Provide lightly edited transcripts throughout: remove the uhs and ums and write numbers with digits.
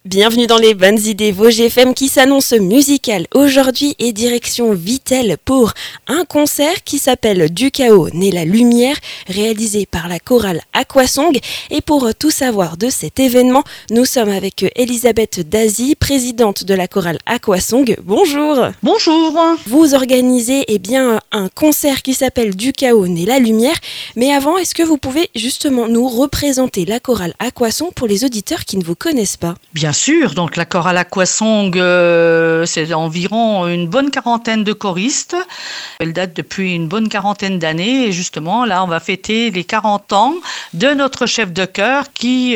Bienvenue dans les bonnes idées Vosges FM qui s'annonce musicale aujourd'hui et direction Vittel pour un concert qui s'appelle Du chaos naît la lumière, réalisé par la chorale Aquasong. Et pour tout savoir de cet événement, nous sommes avec Elisabeth Dazy, présidente de la chorale Aquasong. Bonjour. Bonjour. Vous organisez un concert qui s'appelle Du chaos naît la lumière. Mais avant, est-ce que vous pouvez justement nous représenter la chorale Aquasong pour les auditeurs qui ne vous connaissent pas? Bien sûr, donc la chorale Aquasong, c'est environ une bonne quarantaine de choristes. Elle date depuis une bonne quarantaine d'années et justement là on va fêter les 40 ans de notre chef de chœur qui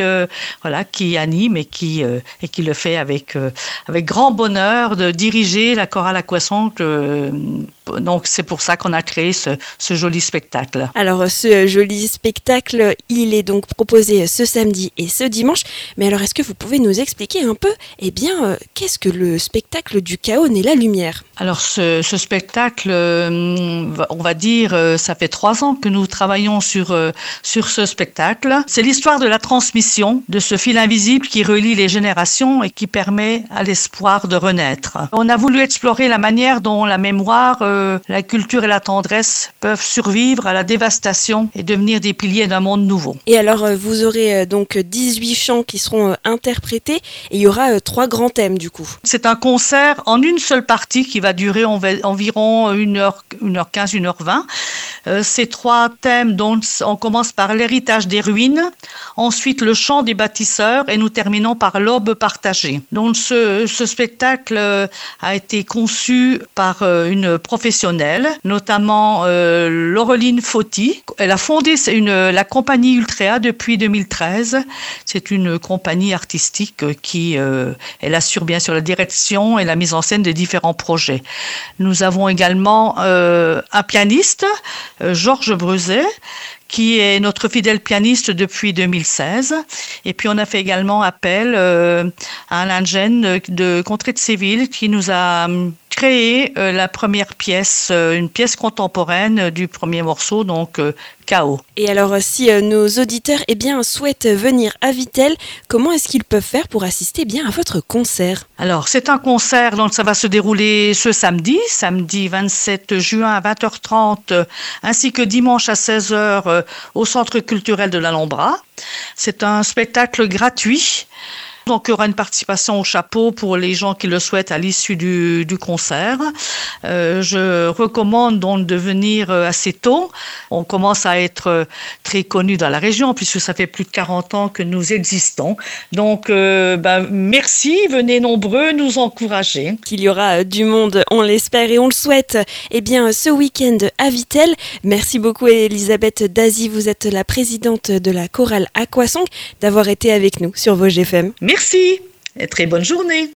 anime et qui le fait avec grand bonheur de diriger la chorale Aquasong. Donc c'est pour ça qu'on a créé ce joli spectacle. Alors ce joli spectacle, il est donc proposé ce samedi et ce dimanche. Mais alors est-ce que vous pouvez nous expliquer un peu, qu'est-ce que le spectacle Du chaos naît la lumière? Alors ce spectacle, on va dire, ça fait 3 ans que nous travaillons sur ce spectacle. C'est l'histoire de la transmission de ce fil invisible qui relie les générations et qui permet à l'espoir de renaître. On a voulu explorer la manière dont la mémoire, la culture et la tendresse peuvent survivre à la dévastation et devenir des piliers d'un monde nouveau. Et alors vous aurez donc 18 chants qui seront interprétés et il y aura 3 grands thèmes du coup. C'est un concert en une seule partie qui va durer environ 1h15, 1h20. Ces 3 thèmes, donc on commence par l'héritage des ruines, ensuite le chant des bâtisseurs et nous terminons par l'aube partagée. Donc ce spectacle a été conçu par une professionnelle, notamment Laureline Fauty. Elle a fondé la compagnie Ultrea depuis 2013. C'est une compagnie artistique qui elle assure bien sûr la direction et la mise en scène de différents projets. Nous avons également un pianiste, Georges Brezet, qui est notre fidèle pianiste depuis 2016. Et puis on a fait également appel à Alain Gène de Contrée de Séville qui nous a créé la première pièce, une pièce contemporaine du premier morceau, donc Chaos. Et alors si nos auditeurs souhaitent venir à Vittel, comment est-ce qu'ils peuvent faire pour assister à votre concert? Alors c'est un concert, donc ça va se dérouler ce samedi 27 juin à 20h30, ainsi que dimanche à 16h au Centre culturel de l'Alhambra. C'est un spectacle gratuit. Donc, il y aura une participation au chapeau pour les gens qui le souhaitent à l'issue du concert. Je recommande donc de venir assez tôt. On commence à être très connu dans la région puisque ça fait plus de 40 ans que nous existons. Donc, merci, venez nombreux nous encourager. Qu'il y aura du monde, on l'espère et on le souhaite, ce week-end à Vittel. Merci beaucoup Elisabeth Dazy, vous êtes la présidente de la chorale Aquasong, d'avoir été avec nous sur Vosges FM. Merci et très bonne journée.